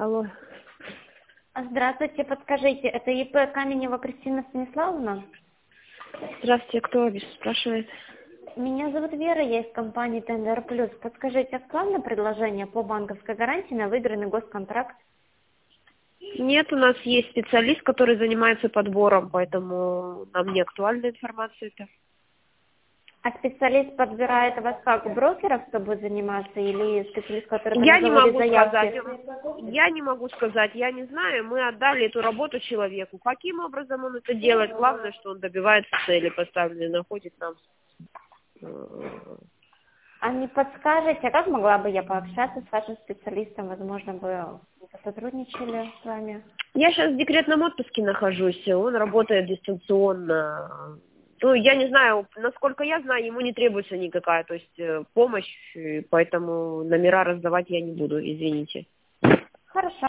Алло. Здравствуйте, подскажите, это ИП Каменева Кристина Станиславовна? Здравствуйте, кто спрашивает? Меня зовут Вера, я из компании Тендер Плюс. Подскажите, актуально предложение по банковской гарантии на выигранный госконтракт? Нет, у нас есть специалист, который занимается подбором, поэтому нам не актуальна информация эта. А специалист подбирает вас как брокеров, кто будет заниматься, или специалист, который Я не заводит могу сказать. заявки? Я не могу сказать, я не знаю. Мы отдали эту работу человеку. Каким образом он это делает? Главное, что он добивается цели поставленной, находит нам. А не подскажете, как могла бы я пообщаться с вашим специалистом? Возможно, бы сотрудничали с вами. Я сейчас в декретном отпуске нахожусь, он работает дистанционно. Ну, я не знаю, насколько я знаю, ему не требуется никакая, то есть помощь, поэтому номера раздавать я не буду, извините. Хорошо.